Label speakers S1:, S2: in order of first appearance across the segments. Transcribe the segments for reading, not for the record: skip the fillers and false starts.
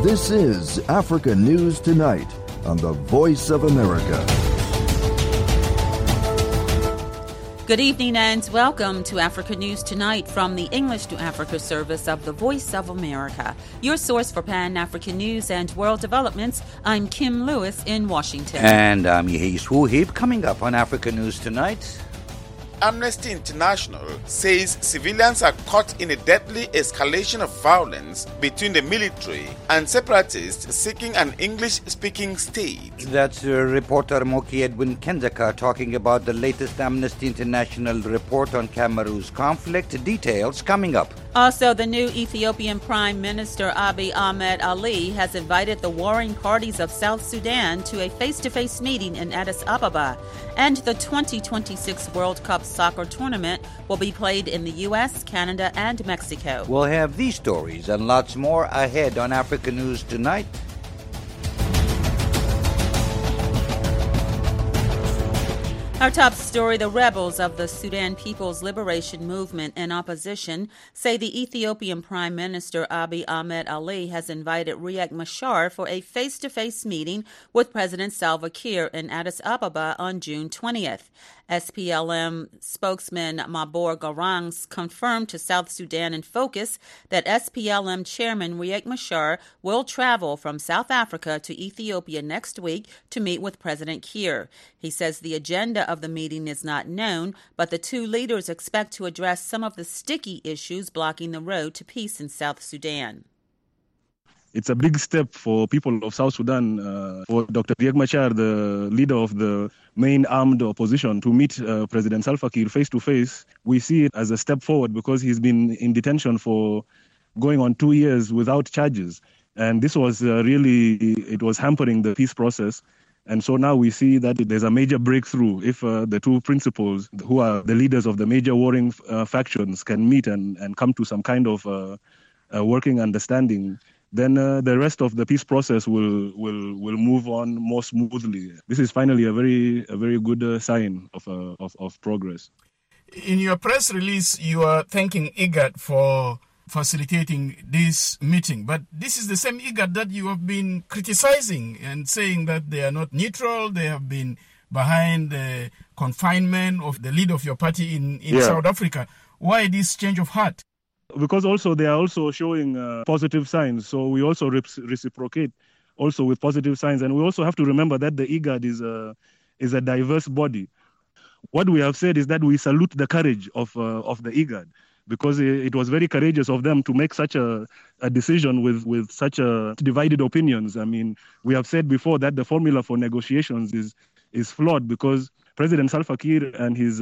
S1: This is Africa News Tonight on the Voice of America.
S2: Good evening and welcome to Africa News Tonight from the English to Africa service of the Voice of America. Your source for Pan-African news and world developments. I'm Kim Lewis in Washington.
S3: And I'm Yehis Wuhib. Coming up on Africa News Tonight.
S4: Amnesty International says civilians are caught in a deadly escalation of violence between the military and separatists seeking an English-speaking state.
S3: That's reporter Moki Edwin Kenzaka talking about the latest Amnesty International report on Cameroon's conflict. Details coming up.
S2: Also, the new Ethiopian Prime Minister Abiy Ahmed Ali has invited the warring parties of South Sudan to a face-to-face meeting in Addis Ababa. And the 2026 World Cup soccer tournament will be played in the U.S., Canada, and Mexico.
S3: We'll have these stories and lots more ahead on Africa News Tonight.
S2: Our top story, the rebels of the Sudan People's Liberation Movement in opposition say the Ethiopian Prime Minister Abiy Ahmed Ali has invited Riek Machar for a face-to-face meeting with President Salva Kiir in Addis Ababa on June 20th. SPLM spokesman Mabor Garangs confirmed to South Sudan in Focus that SPLM chairman Riek Machar will travel from South Africa to Ethiopia next week to meet with President Kiir. He says the agenda of the meeting is not known, but the two leaders expect to address some of the sticky issues blocking the road to peace in South Sudan.
S5: It's a big step for people of South Sudan, for Dr. Riek Machar, the leader of the main armed opposition, to meet President Salva Kiir face-to-face. We see it as a step forward because he's been in detention for going on 2 years without charges. And this was it was hampering the peace process. And so now we see that there's a major breakthrough if the two principals, who are the leaders of the major warring factions, can meet and come to some kind of working understanding. Then the rest of the peace process will move on more smoothly. This is finally a very good sign of progress.
S6: In your press release, you are thanking IGAD for facilitating this meeting, but this is the same IGAD that you have been criticizing and saying that they are not neutral. They have been behind the confinement of the leader of your party in South Africa. Why this change of heart?
S5: Because also they are also showing positive signs. So we also reciprocate also with positive signs. And we also have to remember that the IGAD is a diverse body. What we have said is that we salute the courage of the IGAD, because it was very courageous of them to make such a decision with such divided opinions. I mean, we have said before that the formula for negotiations is flawed because President Salva Kiir and his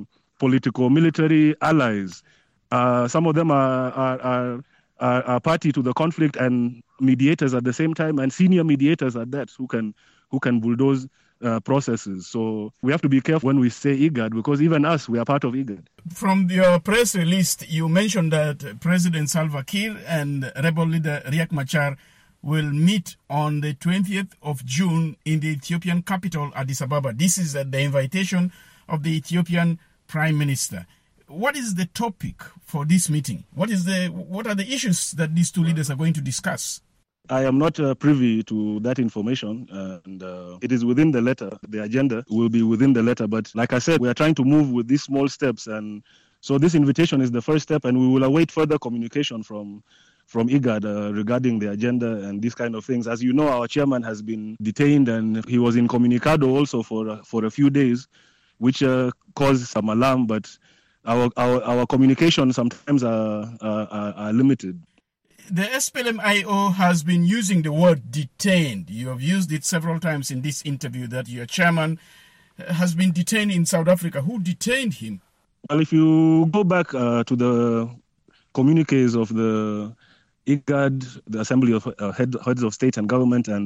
S5: politico-military allies, some of them are party to the conflict and mediators at the same time, and senior mediators at that, who can bulldoze processes. So we have to be careful when we say IGAD, because even us, we are part of IGAD.
S6: From your press release, you mentioned that President Salva Kiir and rebel leader Riek Machar will meet on the 20th of June in the Ethiopian capital, Addis Ababa. This is at the invitation of the Ethiopian Prime Minister. What is the topic for this meeting? What are the issues that these two leaders are going to discuss?
S5: I am not privy to that information, and it is within the letter. The agenda will be within the letter. But like I said, we are trying to move with these small steps. And so this invitation is the first step, and we will await further communication from IGAD regarding the agenda and these kind of things. As you know, our chairman has been detained, and he was in Communicado also for a few days, which caused some alarm. But our communication sometimes are limited.
S6: The SPLM-IO has been using the word detained. You have used it several times in this interview that your chairman has been detained in South Africa. Who detained him?
S5: Well, if you go back to the communiques of the IGAD, the Assembly of Heads of State and Government, and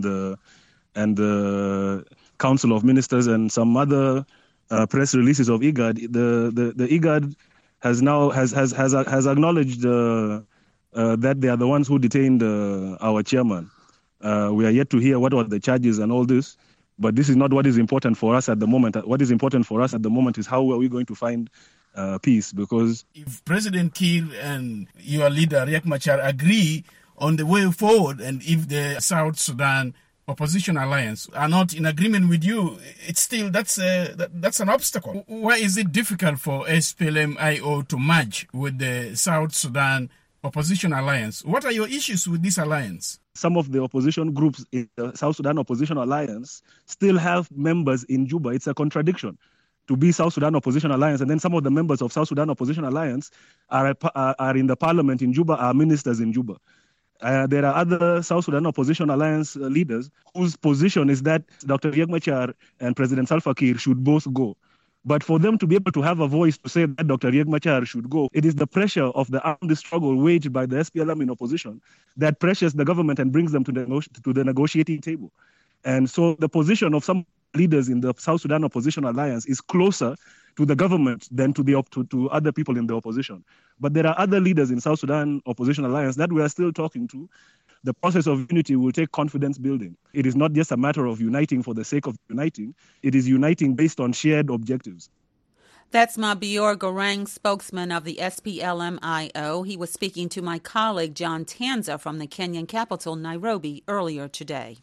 S5: the Council of Ministers, and some other press releases of IGAD, the IGAD has acknowledged that they are the ones who detained our chairman. We are yet to hear what were the charges and all this, but this is not what is important for us at the moment. What is important for us at the moment is how are we going to find peace, because
S6: if President Kiir and your leader Riek Machar agree on the way forward. And if the South Sudan Opposition Alliance are not in agreement with you, it's still, that's an obstacle. Why is it difficult for SPLM-IO to merge with the South Sudan Opposition Alliance? What are your issues with this alliance?
S5: Some of the opposition groups in the South Sudan Opposition Alliance still have members in Juba. It's a contradiction to be South Sudan Opposition Alliance, and then some of the members of South Sudan Opposition Alliance are in the parliament in Juba, are ministers in Juba. There are other South Sudan Opposition Alliance leaders whose position is that Dr. Riek Machar and President Salva Kiir should both go. But for them to be able to have a voice to say that Dr. Riek Machar should go, it is the pressure of the armed struggle waged by the SPLM in opposition that pressures the government and brings them to the negotiating table. And so the position of some leaders in the South Sudan Opposition Alliance is closer to the government than to other people in the opposition. But there are other leaders in South Sudan Opposition Alliance that we are still talking to. The process of unity will take confidence building. It is not just a matter of uniting for the sake of uniting. It is uniting based on shared objectives.
S2: That's Mabior Garang, spokesman of the SPLM-IO. He was speaking to my colleague John Tanza from the Kenyan capital, Nairobi, earlier today.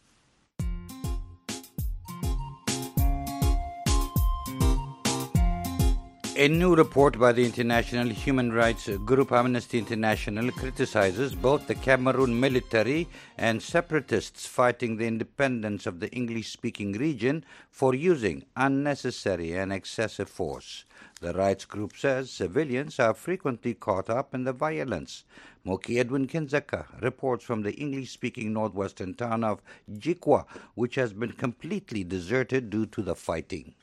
S3: A new report by the international human rights group Amnesty International criticizes both the Cameroon military and separatists fighting the independence of the English-speaking region for using unnecessary and excessive force. The rights group says civilians are frequently caught up in the violence. Moki Edwin Kindzeka reports from the English-speaking northwestern town of Jikwa, which has been completely deserted due to the fighting.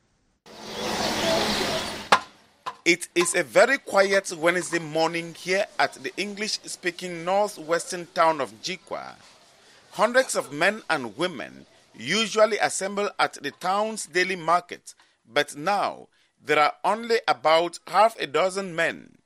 S4: It is a very quiet Wednesday morning here at the English-speaking northwestern town of Jikwa. Hundreds of men and women usually assemble at the town's daily market, but now there are only about half a dozen men.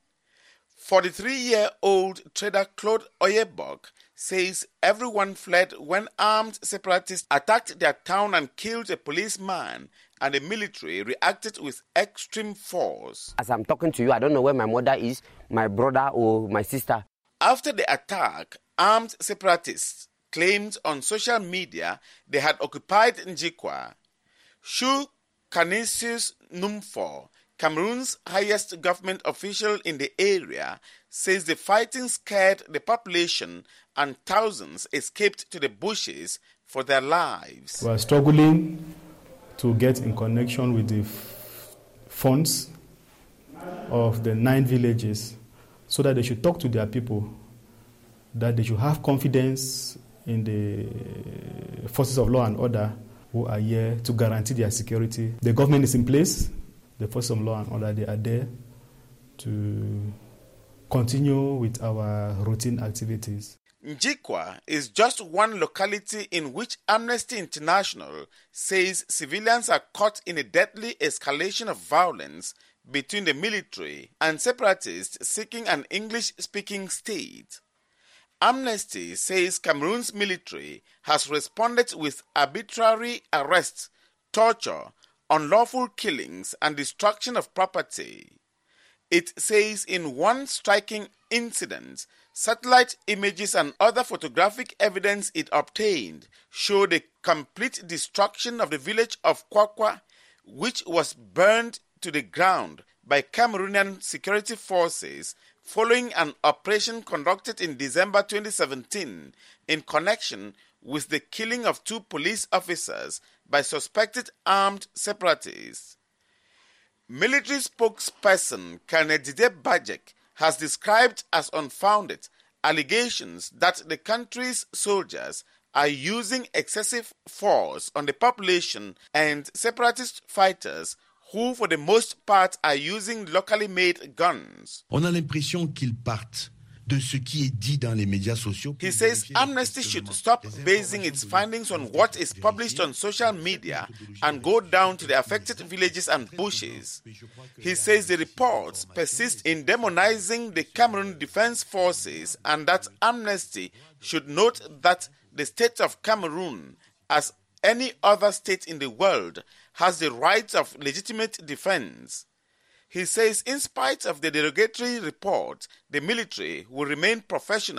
S4: 43-year-old trader Claude Oyebok says everyone fled when armed separatists attacked their town and killed a policeman, and the military reacted with extreme force.
S7: As I'm talking to you, I don't know where my mother is, my brother or my sister.
S4: After the attack, armed separatists claimed on social media they had occupied Njikwa. Shu Canisius Numfor, Cameroon's highest government official in the area, says the fighting scared the population and thousands escaped to the bushes for their lives.
S8: We are struggling to get in connection with the funds of the 9 villages so that they should talk to their people, that they should have confidence in the forces of law and order who are here to guarantee their security. The government is in place, the forces of law and order, they are there to continue with our routine activities.
S4: Njikwa is just one locality in which Amnesty International says civilians are caught in a deadly escalation of violence between the military and separatists seeking an English-speaking state. Amnesty says Cameroon's military has responded with arbitrary arrests, torture, unlawful killings, and destruction of property. It says in one striking incident, satellite images and other photographic evidence it obtained show the complete destruction of the village of Kwakwa, which was burned to the ground by Cameroonian security forces following an operation conducted in December 2017 in connection with the killing of 2 police officers by suspected armed separatists. Military spokesperson Colonel Didier Bajek has described as unfounded allegations that the country's soldiers are using excessive force on the population and separatist fighters who, for the most part, are using locally made guns.
S9: On a l'impression qu'ils partent de ce qui est dit dans les médias sociaux.
S4: He says Amnesty should stop basing its findings on what is published on social media and go down to the affected villages and bushes. He says the reports persist in demonizing the Cameroon Defense Forces and that Amnesty should note that the state of Cameroon, as any other state in the world, has the right of legitimate defense. He says in spite of the derogatory report, the military will remain professional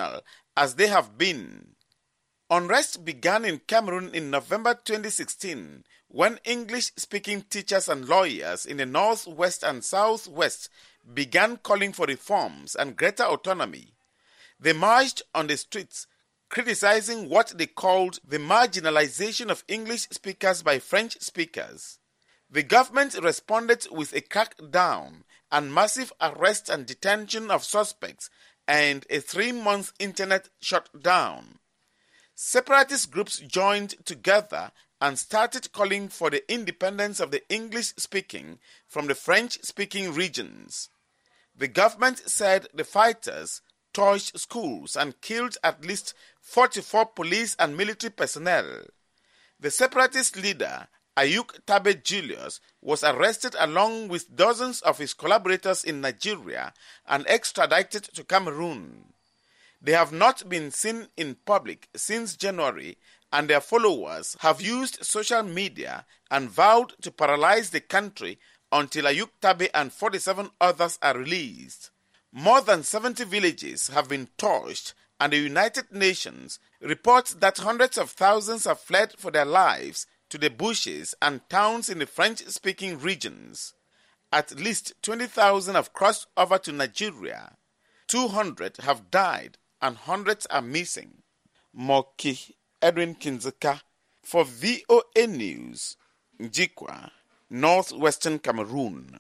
S4: as they have been. Unrest began in Cameroon in November 2016 when English-speaking teachers and lawyers in the northwest and southwest began calling for reforms and greater autonomy. They marched on the streets criticizing what they called the marginalization of English speakers by French speakers. The government responded with a crackdown and massive arrest and detention of suspects and a 3-month internet shutdown. Separatist groups joined together and started calling for the independence of the English-speaking from the French-speaking regions. The government said the fighters torched schools and killed at least 44 police and military personnel. The separatist leader, Ayuk Tabe Julius, was arrested along with dozens of his collaborators in Nigeria and extradited to Cameroon. They have not been seen in public since January, and their followers have used social media and vowed to paralyze the country until Ayuk Tabe and 47 others are released. More than 70 villages have been torched, and the United Nations reports that hundreds of thousands have fled for their lives to the bushes and towns in the French-speaking regions. At least 20,000 have crossed over to Nigeria. 200 have died and hundreds are missing. Moki Edwin Kinzeka for VOA News, Njikwa, Northwestern Cameroon.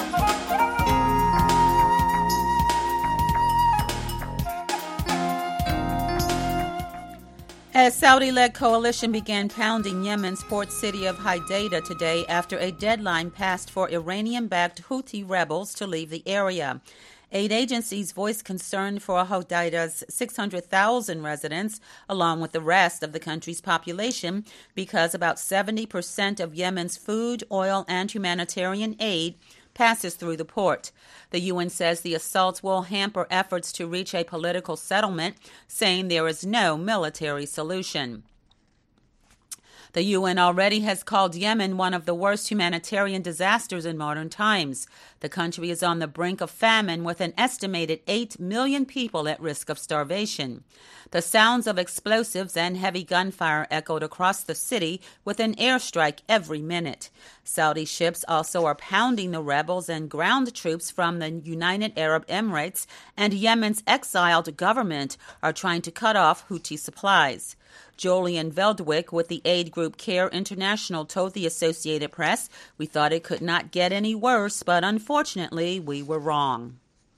S2: A Saudi-led coalition began pounding Yemen's port city of Hodeidah today after a deadline passed for Iranian-backed Houthi rebels to leave the area. Aid agencies voiced concern for Hodeidah's 600,000 residents, along with the rest of the country's population, because about 70% of Yemen's food, oil, and humanitarian aid passes through the port. The UN says the assaults will hamper efforts to reach a political settlement, saying there is no military solution. The UN already has called Yemen one of the worst humanitarian disasters in modern times. The country is on the brink of famine, with an estimated 8 million people at risk of starvation. The sounds of explosives and heavy gunfire echoed across the city, with an airstrike every minute. Saudi ships also are pounding the rebels, and ground troops from the United Arab Emirates and Yemen's exiled government are trying to cut off Houthi supplies. Julian Veldwick with the aid group CARE International told the Associated Press, "We thought it could not get any worse, but unfortunately we were wrong."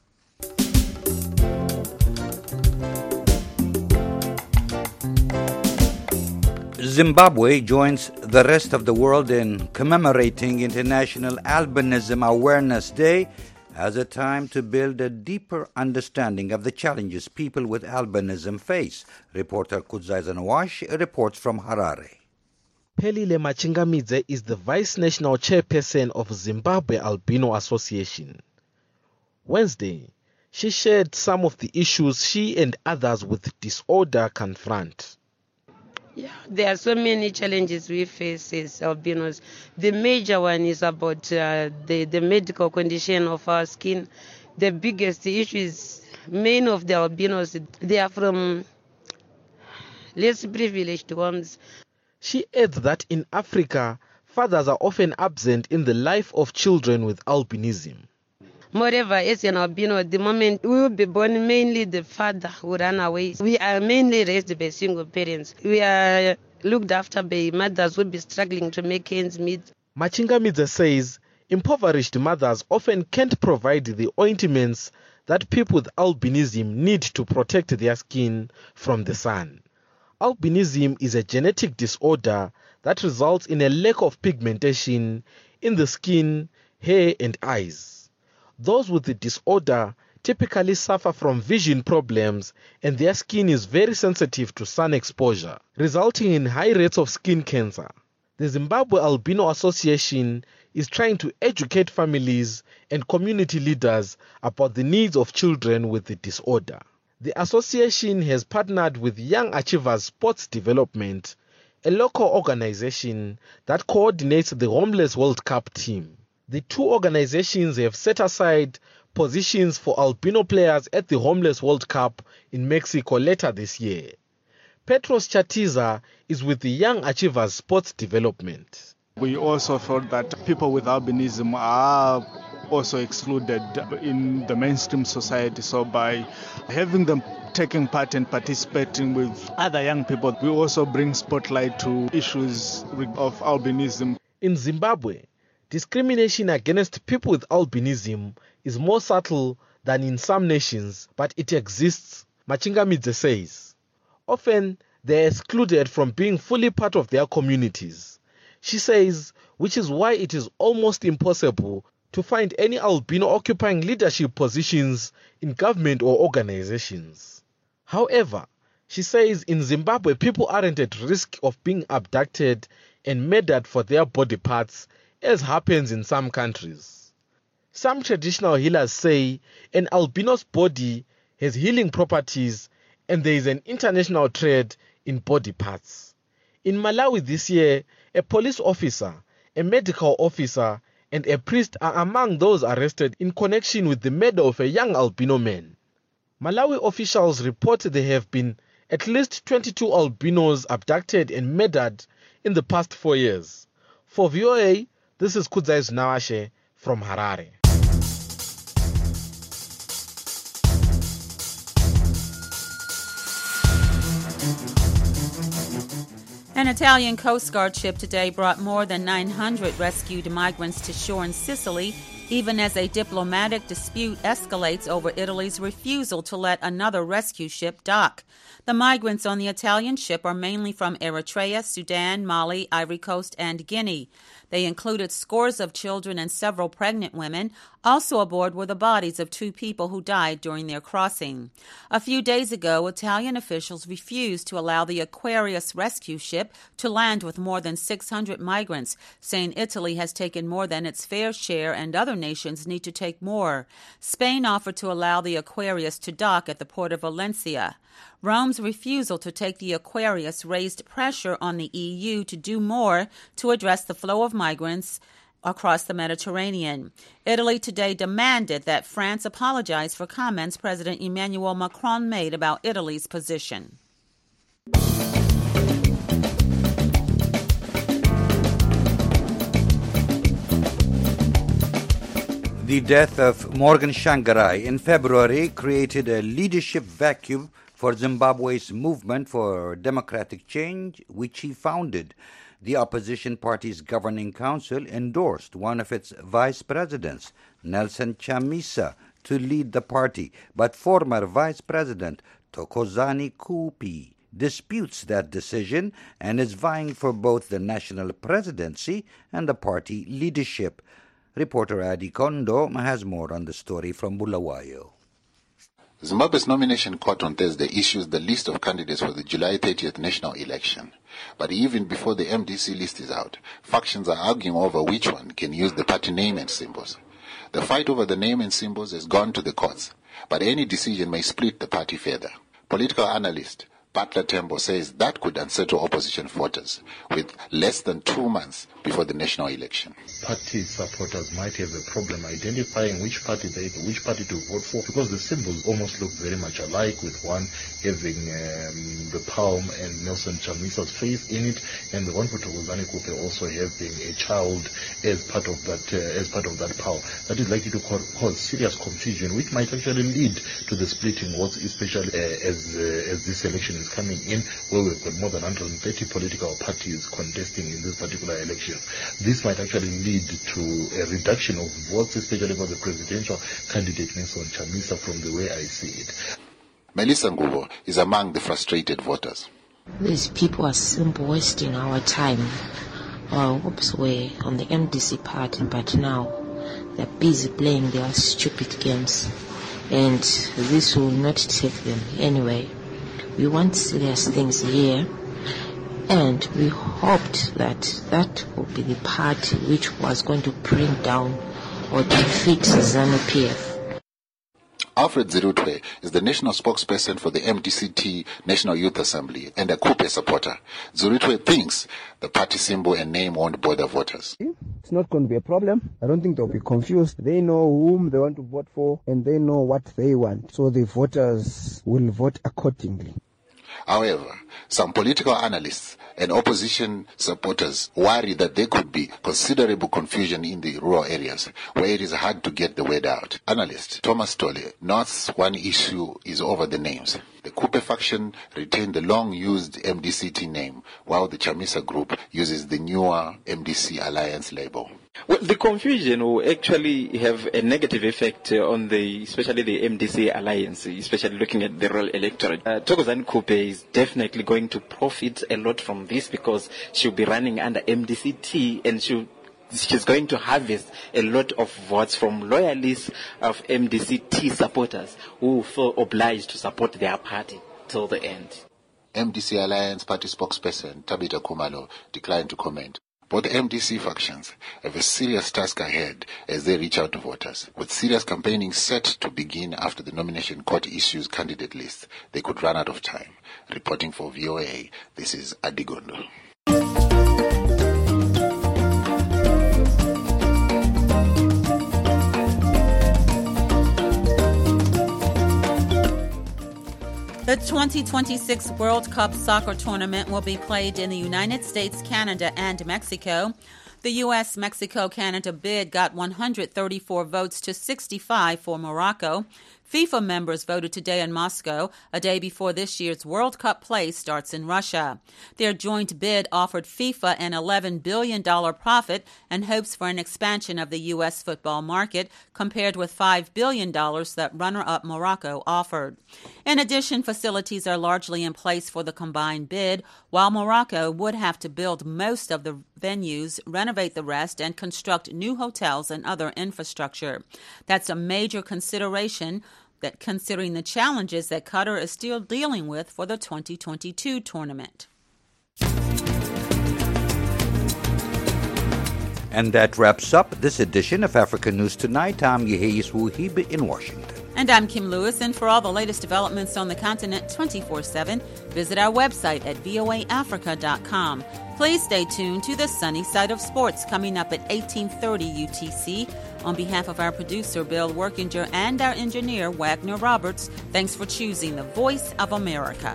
S3: Zimbabwe joins the rest of the world in commemorating International Albinism Awareness Day as a time to build a deeper understanding of the challenges people with albinism face. Reporter Kudzai Zanawash reports from Harare.
S10: Phelile Machingamidze is the Vice National Chairperson of Zimbabwe Albino Association. Wednesday, she shared some of the issues she and others with disorder confront.
S11: Yeah, there are so many challenges we face as albinos. The major one is about the medical condition of our skin. The biggest issue is many of the albinos, they are from less privileged homes.
S10: She adds that in Africa, fathers are often absent in the life of children with albinism.
S11: Moreover, as an albino, at the moment we will be born, mainly the father will run away. We are mainly raised by single parents. We are looked after by mothers who will be struggling to make ends meet.
S10: Machingamidze says impoverished mothers often can't provide the ointments that people with albinism need to protect their skin from the sun. Albinism is a genetic disorder that results in a lack of pigmentation in the skin, hair, and eyes. Those with the disorder typically suffer from vision problems, and their skin is very sensitive to sun exposure, resulting in high rates of skin cancer. The Zimbabwe Albino Association is trying to educate families and community leaders about the needs of children with the disorder. The association has partnered with Young Achievers Sports Development, a local organization that coordinates the Homeless World Cup team. The two organizations have set aside take positions for albino players at the Homeless World Cup in Mexico later this year. Petros Chatiza is with the Young Achievers Sports Development.
S12: We also felt that people with albinism are also excluded in the mainstream society. So by having them taking part and participating with other young people, we also bring spotlight to issues of albinism.
S10: In Zimbabwe, discrimination against people with albinism is more subtle than in some nations, but it exists, Machingamidze says. Often, they are excluded from being fully part of their communities. She says, which is why it is almost impossible to find any albino occupying leadership positions in government or organizations. However, she says in Zimbabwe, people aren't at risk of being abducted and murdered for their body parts, as happens in some countries. Some traditional healers say an albino's body has healing properties and there is an international trade in body parts. In Malawi this year, a police officer, a medical officer, and a priest are among those arrested in connection with the murder of a young albino man. Malawi officials report there have been at least 22 albinos abducted and murdered in the past 4 years. For VOA, this is Kudzai Zinawashe from Harare.
S2: An Italian Coast Guard ship today brought more than 900 rescued migrants to shore in Sicily, even as a diplomatic dispute escalates over Italy's refusal to let another rescue ship dock. The migrants on the Italian ship are mainly from Eritrea, Sudan, Mali, Ivory Coast, and Guinea. They included scores of children and several pregnant women. Also aboard were the bodies of 2 people who died during their crossing. A few days ago, Italian officials refused to allow the Aquarius rescue ship to land with more than 600 migrants, saying Italy has taken more than its fair share and other nations need to take more. Spain offered to allow the Aquarius to dock at the port of Valencia. Rome's refusal to take the Aquarius raised pressure on the EU to do more to address the flow of migrants across the Mediterranean. Italy today demanded that France apologize for comments President Emmanuel Macron made about Italy's position.
S3: The death of Morgan Tsvangirai in February created a leadership vacuum for Zimbabwe's movement for democratic change, which he founded. The opposition party's governing council endorsed one of its vice presidents, Nelson Chamisa, to lead the party, but former Vice President Thokozani Kupi disputes that decision and is vying for both the national presidency and the party leadership. Reporter Adi Kondo has more on the story from Bulawayo.
S13: Zimbabwe's nomination court on Thursday issues the list of candidates for the July 30th national election. But even before the MDC list is out, factions are arguing over which one can use the party name and symbols. The fight over the name and symbols has gone to the courts, but any decision may split the party further. Political analyst Butler Tembo says that could unsettle opposition voters with less than 2 months before the national election.
S14: Party supporters might have a problem identifying which party to vote for, because the symbols almost look very much alike, with one having the palm and Nelson Chamisa's face in it, and the one for Thokozani Kupi also having a child as part of that palm. That is likely to cause serious confusion, which might actually lead to the splitting votes, especially as this election is coming in, where we've got more than 130 political parties contesting in this particular election. This might actually lead to a reduction of votes, especially for the presidential candidate Nelson Chamisa, from the way I see it.
S13: Melissa Ngubo is among the frustrated voters.
S15: These people are simply wasting our time. Our hopes were on the MDC party, but now they're busy playing their stupid games, and this will not take them anyway. We want serious things here, and we hoped that would be the party which was going to bring down or defeat ZANU-PF.
S13: Alfred Zirutwe is the national spokesperson for the MDCT National Youth Assembly and a Coupe supporter. Zirutwe thinks the party symbol and name won't bother voters.
S16: It's not going to be a problem. I don't think they'll be confused. They know whom they want to vote for and they know what they want. So the voters will vote accordingly.
S13: However, some political analysts and opposition supporters worry that there could be considerable confusion in the rural areas where it is hard to get the word out. Analyst Thomas Tolle notes one issue is over the names. The Coupe faction retained the long-used MDCT name, while the Chamisa group uses the newer MDC Alliance label.
S17: Well, the confusion will actually have a negative effect on especially the MDC Alliance, especially looking at the rural electorate. Thokozani Coupe is definitely going to profit a lot from this because she'll be running under MDCT and she's going to harvest a lot of votes from loyalists of MDCT supporters who feel obliged to support their party till the end.
S13: MDC Alliance party spokesperson Tabitha Khumalo declined to comment. Both MDC factions have a serious task ahead as they reach out to voters. With serious campaigning set to begin after the nomination court issues candidate lists, they could run out of time. Reporting for VOA, this is Adigondo.
S2: The 2026 World Cup soccer tournament will be played in the United States, Canada, and Mexico. The U.S.-Mexico-Canada bid got 134 votes to 65 for Morocco. FIFA members voted today in Moscow, a day before this year's World Cup play starts in Russia. Their joint bid offered FIFA an $11 billion profit and hopes for an expansion of the U.S. football market, compared with $5 billion that runner-up Morocco offered. In addition, facilities are largely in place for the combined bid, while Morocco would have to build most of the venues, renovate the rest, and construct new hotels and other infrastructure. That's a major consideration, that considering the challenges that Qatar is still dealing with for the 2022 tournament.
S3: And that wraps up this edition of Africa News Tonight. I'm Yeheyes Wuhibe in Washington.
S2: And I'm Kim Lewis, and for all the latest developments on the continent 24/7, visit our website at voaafrica.com. Please stay tuned to the Sunny Side of Sports coming up at 1830 UTC. On behalf of our producer, Bill Workinger, and our engineer, Wagner Roberts, thanks for choosing the Voice of America.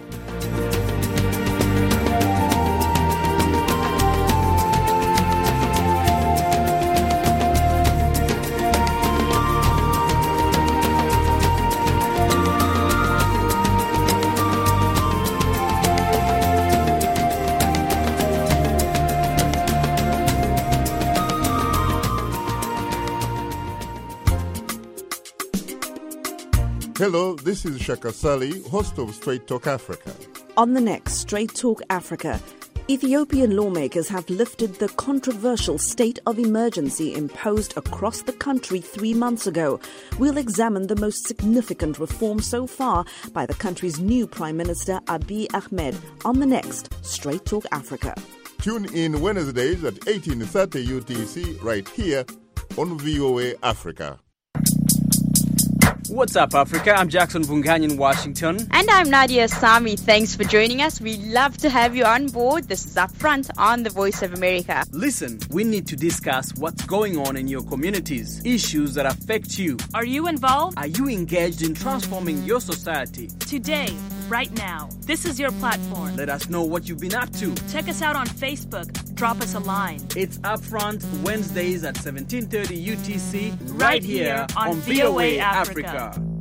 S18: Hello, this is Shaka Sali, host of Straight Talk Africa.
S19: On the next Straight Talk Africa, Ethiopian lawmakers have lifted the controversial state of emergency imposed across the country 3 months ago. We'll examine the most significant reform so far by the country's new Prime Minister Abiy Ahmed on the next Straight Talk Africa.
S18: Tune in Wednesdays at 1830 UTC right here on VOA Africa.
S20: What's up, Africa? I'm Jackson Vunganyi in Washington.
S21: And I'm Nadia Sami. Thanks for joining us. We love to have you on board. This is Upfront on the Voice of America.
S20: Listen, we need to discuss what's going on in your communities, issues that affect you.
S22: Are you involved?
S20: Are you engaged in transforming your society?
S22: Today, right now, this is your platform.
S20: Let us know what you've been up to.
S22: Check us out on Facebook. Drop us a line.
S20: It's Upfront, Wednesdays at 1730 UTC,
S22: right here on VOA Africa.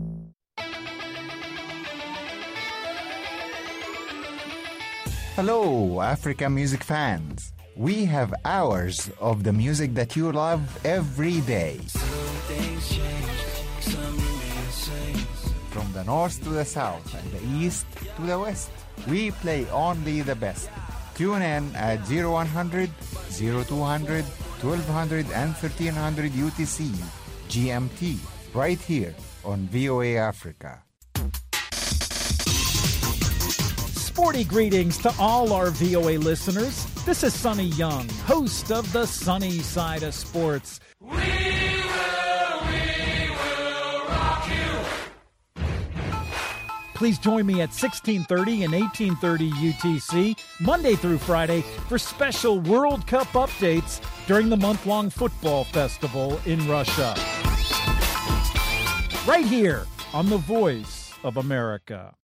S23: Hello, Africa music fans. We have hours of the music that you love every day. From the north to the south and the east to the west, we play only the best. Tune in at 0100, 0200, 1200 and 1300 UTC, GMT, right here on VOA Africa.
S24: Sporty greetings to all our VOA listeners. This is Sonny Young, host of the Sunny Side of Sports.
S25: We will rock you
S24: Please join me at 1630 and 1830 UTC, Monday through Friday, for special World Cup updates during the month-long football festival in Russia. Right here on the Voice of America.